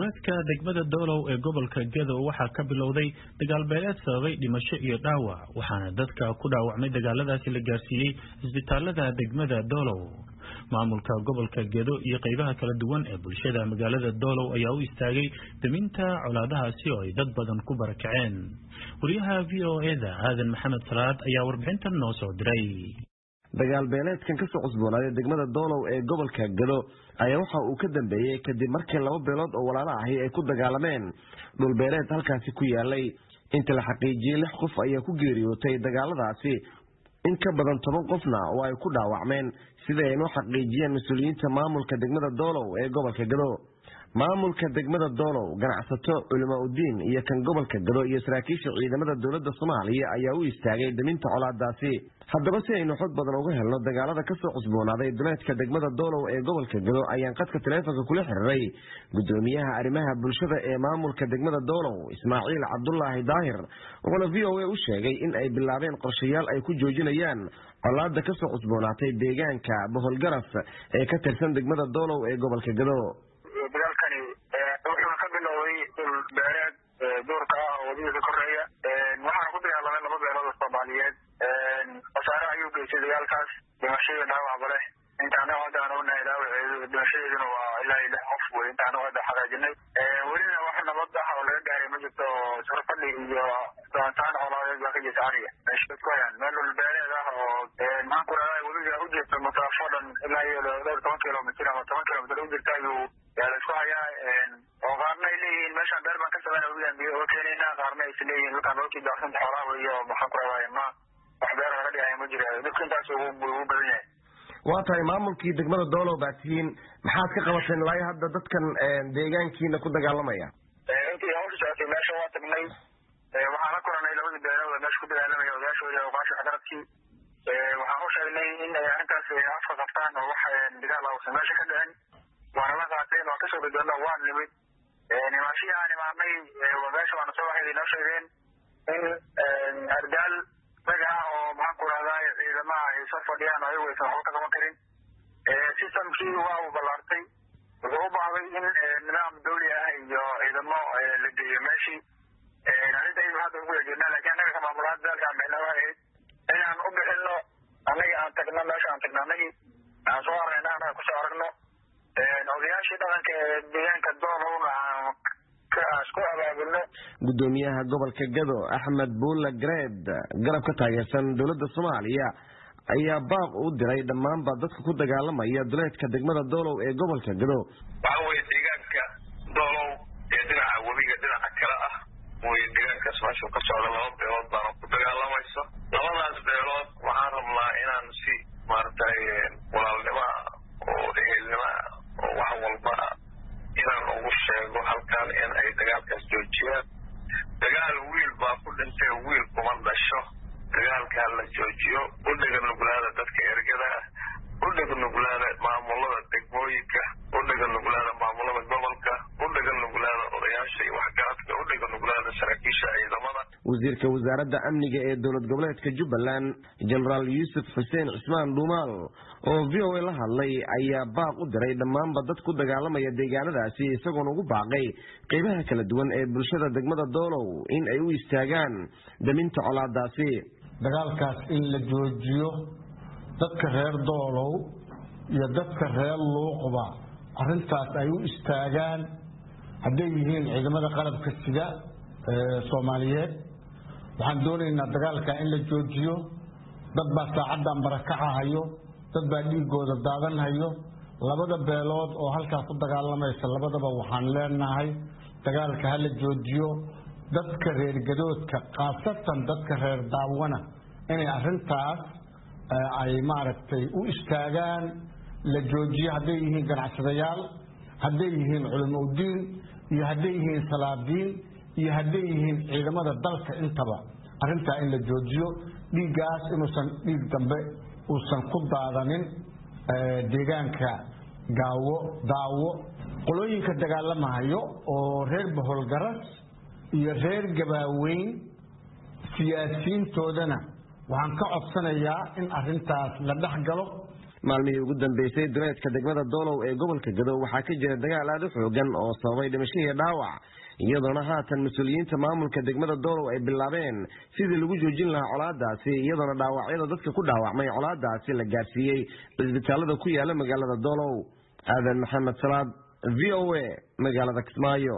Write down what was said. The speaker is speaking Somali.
duleedka degmada Doolow ee gobolka Gedo waxaa ka bilowday dagaal beeleed sababay dhimasho iyo dhaawac waxaana dadka ku dhaawacmay dagaaladaasi la gaarsiiyay isbitaalada degmada Doolow maamulka gobolka Gedo iyo qaybaha kala duwan ee bulshada magaalada Doolow ayaa u istaagay daminta colaadahaasi oo ay dad badan ku barakaceen wariyaha VOA-da Aadan Maxamed Salaad ayaa warbixintan noo soo diray dagaal beeleedkan ka soo cusboonaaday degmada Doolow ee gobolka Gedo ayaa waxa uu ka dambeeyay kadib markii laba beelood oo walaalo ah ay ku dagaalameen dhul beeleed halkaasi ku yaalay inta la xaqiijiyay 6 qof ayaa ku geeriyootay dagaaladaasi in ka badan 10 qofna oo ay ku dhaawacmeen sida ay noo xaqiijiyeen mas'uuliyiinta maamulka degmada Doolow ee gobolka Gedo maamulka degmada Doolow ganacsato culimo diin iyo kan gobolka Gedo iyo saraakiisha ciidamada dawladda Soomaaliya ayaa u istaagay daminta colaadaasi haddaba si aynu xog badan uga helno dagaalada ka soo cusboonaaday duleedka degmada Doolow ee gobolka Gedo ayaan qadka taleefanka kula xiriiray gudoomiyaha arrimaha bulshada ee maamulka degmada Doolow Ismaaciil Cabdullaahi Daahir oo VOA u sheegay in ay bilaabeen qorshayaal ay ku joojinayaan colaadda ka soo cusboonaatay deegaanka Boholgaras ee ka tirsan degmada Doolow ee gobolka Gedo dimashada dhaawac bale intaana wadaan oo naayay dimashaduna waa ilaa 6 qof way intaana wada xagaajinay waliba wax nabad ah oo laga gaaray ma jirto surfadhi iyo doontaan coladeed baa ka jirta ariga meesha ku hayaan meel beeleed ah oo maan ku raay waliba u jeesto masaafadan ilaa 10 kilomitir ama 10 kilomitir u jirta ayuu yaa isku hayaa oo qaarna ay leeyihiin meesha beer baan ka sameeyay waliba biyo oo keenayna qaarna ay leeyihiin halkaan oo kii daasan xoolaha iyo maxaa ku raay ma waa tahay maamulkii degmada Doolow baatiin maxaad ka qabateen ilaa hadda dadkan deegaankiina ku dagaalamaya intii hawshaasi meesha waa tagnay waxaan la kulanay labada beelood meesha ku dagaalamaya odaashooda oo baasha xadaradkii waxaan u sheegnay in ay arrintaas afka qabtaan oo wax dagaal ah oo meesha ka dhacay waana la qaateen oo ka soo beddelna waan nimid nimaashiyaha nimaanay wadaasha waan soo waxay noo sheegeen in ardaal oo maxaan ku raadayay ciidamada ay soo fadhiyaan ay way soo ka qaban karin systemkii waa uu balaartay wuxuu u baahay in nidaam dawli ah iyo ciidamo la geeyo meeshii arrinta ay hadda ugu yeedheen laakiin anaga maamulada dalka meelaha inaan u bixino anaga aan tagno meesha aan tagnay aan soo aragnaa aan ku soo aragno odayaashii dhaqanka deegaanka Doolowna gudoomiyaha gobolka Gedo Axmed Buula Greed garab ka taageersan dawladda Soomaaliya ayaa baaq u diray dhammaan dadka ku dagaalamaya duleedka degmada Doolow ee gobolka Gedo waxa way deegaanka Doolow ee dhinaca wabiga dhinaca kala ah way deegaanka Soomaaliya ka socda laba beelood baa ku dagaalamayso labadaas beelood waxaan rabnaa inaan si maartay walaalnimo oo ehelnimo oo wax walba inaan ugu sheego halkaan in ay dagaalkaas joojiyaan dagaal wiil baa ku dhintay wiil kuma dhasho dagaalka la joojiyo u dhagan nuglaada dadka ergada u dhagan nuglaada maamulada degmooyinka u dhagan nuglaada maamulada gobolka u dhagan nuglaada odayaasha iyo waxgaradka u dhagan nuglaada saraakiisha ciidamada wasiirka wasaaradda amniga ee dawlad goboleedka Jubbaland General Yusuf Hussein Ismaan Duumaal oo VOA la hadlay ayaa baaq u diray dhammaan dad ku dagaalamaya deegaanadaasi isagoo ugu baaqay qaybaha kala duwan ee bulshada degmada Doolow in ay u istaagaan daminta colaadaasi dagaalkaas in la joojiyo dadka reer Doolow iyo dadka reer Luuqba arrintaas ay u istaagaan haday yihiin ciidamada qalabka sida Soomaaliyeed waxaan doonaynaa dagaalka in la joojiyo dad baa saacadan barakacahayo dad baa dhiigooda daadanhayo labada beelood oo halkaas ku dagaalamaysa labadaba waxaan leenahay dagaalka hala joojiyo dadka reer gadoodka qaasatan dadka reer daawana inay arrintaas ay maaragtay u istaagaan la joojiyo haday yihiin ganacsadayaal haday yihiin culimo diin iyo haday yihiin salaadiin iyo haday yihiin ciidamada dalka intaba arrinta in la joojiyo dhiigaas inuusan dhiig dambe uusan ku daadanin deegaanka daawo qolooyinka dagaalamahayo oo reer Boholgaras iyo reer Gabaaweyn siyaasiyiintoodana waxaan ka codsanayaa in arrintaas la dhaxgalo maalmihii ugu dambeysay duleedka degmada doolow ee gobolka Gado waxaa ka jira dagaal aad u xoogan oo sababay dhimasho iyo dhaawac iyadoona haatan mas'uuliyiinta maamulka degmada doolow ay bilaabeen sidii lagu joojin lahaa colaadaasi iyadoona dhaawacyada dadka ku dhaawacmay colaadaasi la gaarsiiyey isbitaalada ku yaala magaalada doolow aadan maxamed salaad VOA magaalada Kismaayo.